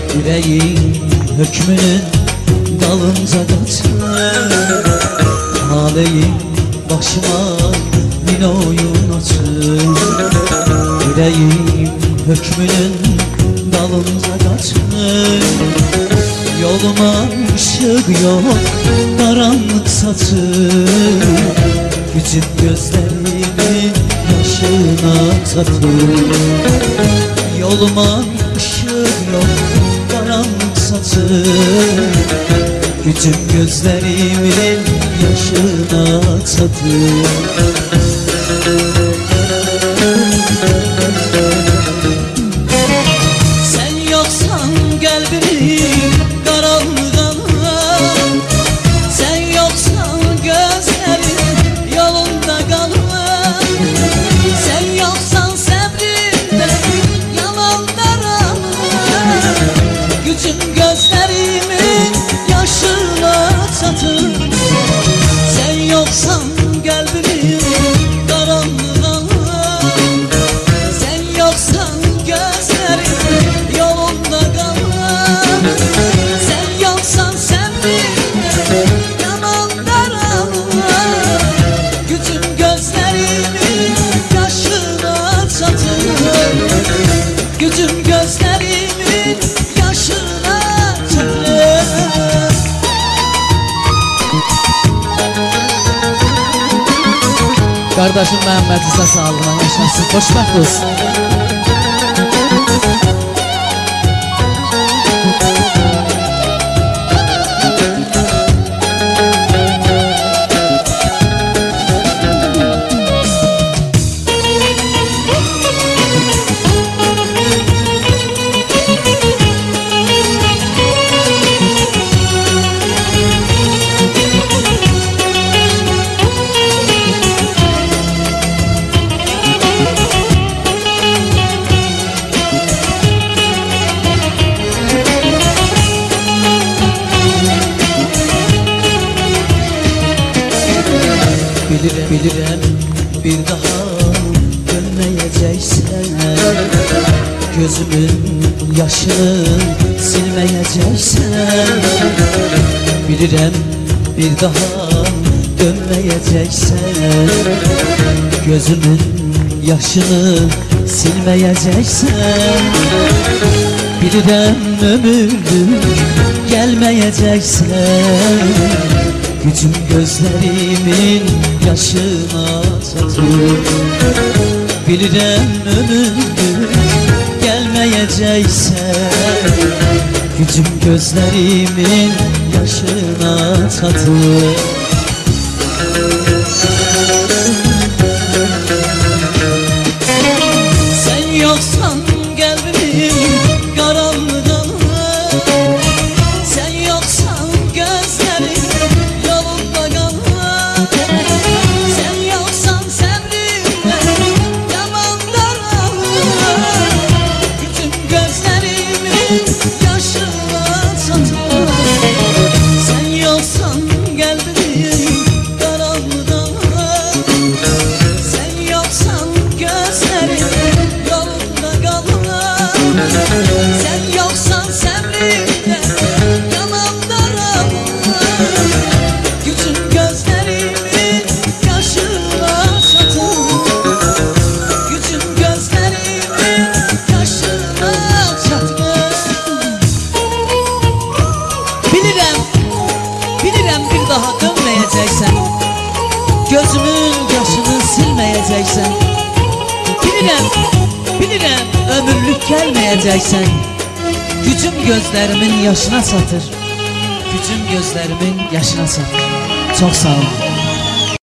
Yüreğin hükmünün dalınca kaçır. Taleyim başıma bin oyun açır. Yüreğim hükmünün dalınca kaçır. Yoluma ışık yok, karanlık saçır. Gücüm gözlerimin yaşına satır. Yoluma ışık yok, karanlık saçır. Gücüm gözlerimin yaşına satır. Sen yoksan kalbimin karanlığına, sen yoksan gözlerim yolunda kalır. Sen yoksan sabrimde yalanlara, gücüm gözlerimin yaşına satır. Sen yoksan kalbimin karanlığına, sen yoksan gözlerim yolunda kalır. Sen yoksan sabrimde yalanlara, gücüm gözlerimin yaşına satır. Gücüm gözlerimin yaşına satır. Kardeşim Mehmet'e sağlığına yaşasın, xoşbəxt olsun. Bilirəm bir daha dönməyəcəksən. Gözümün yaşını silməyəcəksən. Bilirəm bir daha dönməyəcəksən. Gözümün yaşını silməyəcəksən. Bilirəm ömürlük gəlməyəcəksən. Gücüm gözlerimin yaşına satır. Bilirəm ömürlük gəlməyəcəksən. Gücüm gözlerimin yaşına satır. Sen yoksan kalbimin karanlığına, sen yoksan gözlerim yolunda kalır. Sen yoksan sabrimle yalanlara, gücüm gözlerimin yaşına satır. Sen yoksan kalbimin karanlığına, sen yoksan gözlerim yolunda kalır. Sen yoksan sabrimle yalanlara, gücüm gözlerimin yaşına satır. Gücüm gözlerimin yaşına satır. Bilirəm bir daha dönməyəcəksən. Gözümün yaşını silməyəcəksən. Bilirəm ömürlük gəlməyəcəksən. Gücüm gözlərimin yaşına satır. Gücüm gözlərimin yaşına satır. Çox sağ olun.